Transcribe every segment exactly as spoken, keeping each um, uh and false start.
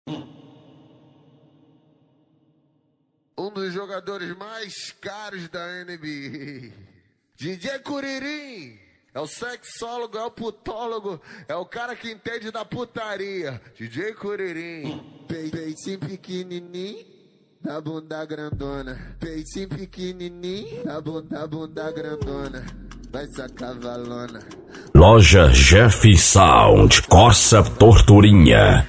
Um dos jogadores mais caros da N B A. D J Curirim. É o sexólogo, é o putólogo, é o cara que entende da putaria. D J Curirim. Peitinho pequenininho, da bunda grandona. Peitinho pequenininho, da bunda, bunda grandona. Vai sacar valona. Loja Jeff Sound, Corsa Torturinha.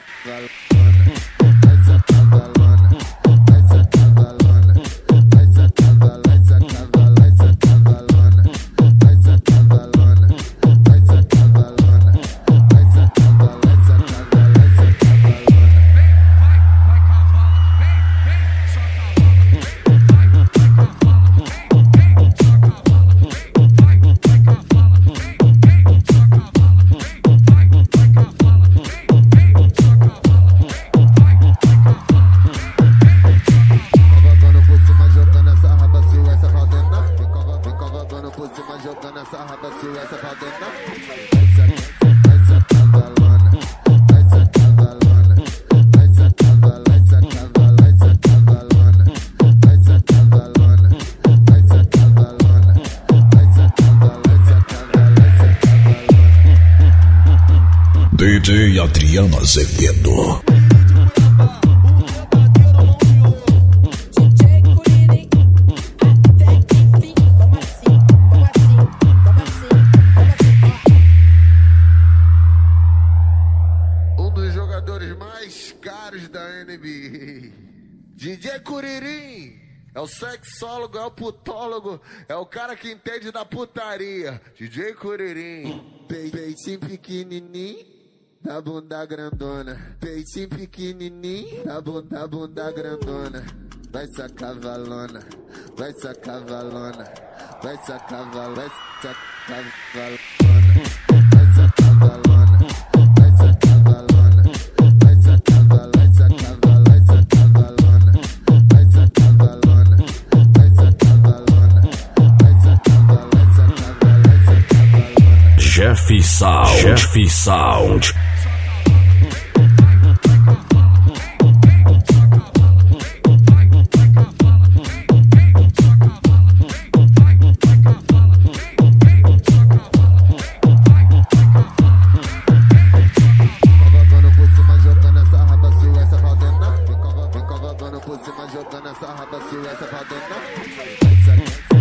Jogando essa raba, se essa pra dentro. Vai sacar valona, vai sacar valona, vai sacar valona, vai sacar valona, vai sacar valona, vai sacar valona, vai sacar valona, vai sacar valona. D J Adriano Azevedo. Mais caros da N B A. D J Curirim. É o sexólogo, é o putólogo, é o cara que entende da putaria. D J Curirim. Peitinho pequenininho, da bunda grandona. Peitinho pequenininho, da bunda, bunda grandona. Vai sacar valona, vai sacar valona, vai sacar valona, vai sacar valona, vai sacar valona, vai sacar valona. Jeff Sound, Jeff Sound. Jogando essa raba, se essa pra dentro.